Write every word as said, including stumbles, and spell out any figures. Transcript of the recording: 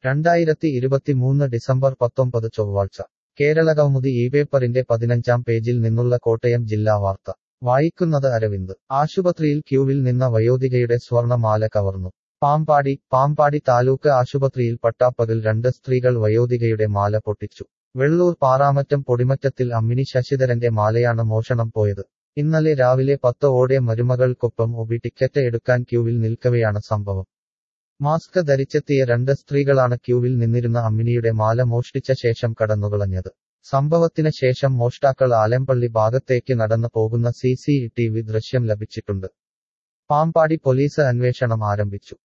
രണ്ടായിരത്തി ഇരുപത്തിമൂന്ന് ഡിസംബർ പത്തൊമ്പത് ചൊവ്വാഴ്ച കേരളകൗമുദി ഈ പേപ്പറിന്റെ പതിനഞ്ചാം പേജിൽ നിന്നുള്ള കോട്ടയം ജില്ലാ വാർത്ത വായിക്കുന്നത് അരവിന്ദ് ആശുപത്രിയിൽ ക്യൂവിൽ നിന്ന വയോധികയുടെ സ്വർണമാല കവർന്നു പാമ്പാടി പാമ്പാടി താലൂക്ക് ആശുപത്രിയിൽ പട്ടാപ്പകൽ രണ്ട് സ്ത്രീകൾ വയോധികയുടെ മാല പൊട്ടിച്ചു വെള്ളൂർ പാറാമറ്റം പൊടിമറ്റത്തിൽ അമ്മിണി ശശിധരന്റെ മാലയാണ് മോഷണം പോയത് ഇന്നലെ രാവിലെ പത്ത് ഓടെ മരുമകൾക്കൊപ്പം ഒബി ടിക്കറ്റ് എടുക്കാൻ ക്യൂവിൽ നിൽക്കവെയാണ് സംഭവം മാസ്ക് ധരിച്ചെത്തിയ രണ്ട് സ്ത്രീകളാണ് ക്യൂവിൽ നിന്നിരുന്ന അമ്മിണിയുടെ മാല മോഷ്ടിച്ച ശേഷം കടന്നുകളഞ്ഞത് സംഭവത്തിന് ശേഷം മോഷ്ടാക്കൾ ആലമ്പള്ളി ഭാഗത്തേക്ക് നടന്നു പോകുന്ന സി സി ടി വി ദൃശ്യം ലഭിച്ചിട്ടുണ്ട് പാമ്പാടി പോലീസ് അന്വേഷണം ആരംഭിച്ചു